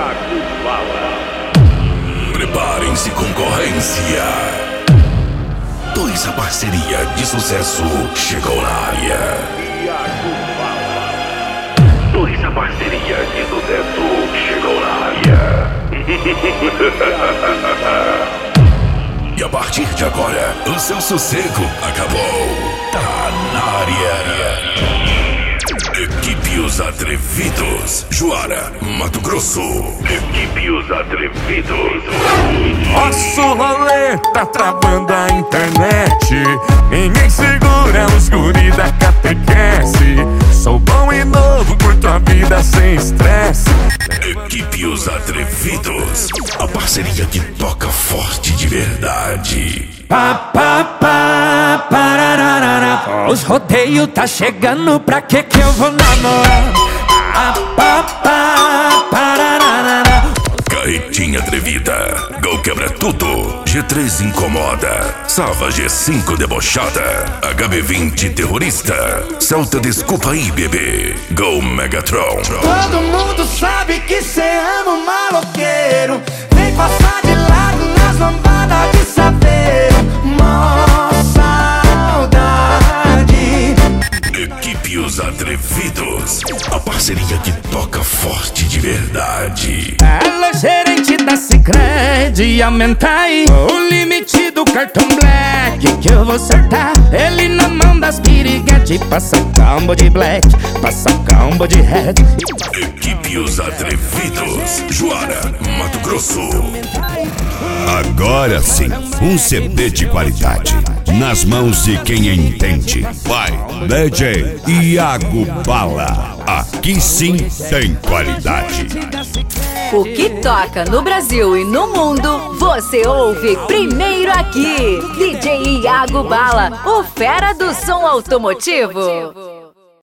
Iago Bala. Preparem-se, concorrência, pois a parceria de sucesso chegou na área. Iago Bala. Pois a parceria de sucesso chegou na área. E a partir de agora, o seu sossego acabou. Tá na área. Equipe Os Atrevidos, Juara, Mato Grosso. Equipe Os Atrevidos. Nosso rolê tá travando a internet. Ninguém segura os guri da catequese. Sou bom e novo, curto a vida sem estresse. Equipe Os Atrevidos, a parceria que toca forte de verdade. Os rodeios tá chegando, pra que eu vou namorar? Carretinha atrevida, Gol quebra tudo, G3 incomoda, Salva G5 debochada, HB20 terrorista, Celta desculpa aí bebê, Gol Megatron. Todo mundo sabe que cê ama um maloqueiro. Vem passar de lado nas lambadas de saveiro. Mó saudade. Equipe Os Atrevidos, a parceria que toca forte de verdade. Ela é gerente da Sicredi, aumenta aí o limite do cartão black que eu vou acertar. Ele na mão das piriguete, passa combo de black, passa combo de red. Equipe Os Atrevidos, Juara, Mato Grosso. Agora sim, um CD de qualidade nas mãos de quem entende. Vai, DJ Iago Bala. Aqui sim tem qualidade. O que toca no Brasil e no mundo, você ouve primeiro aqui. DJ Iago Bala, o fera do som automotivo.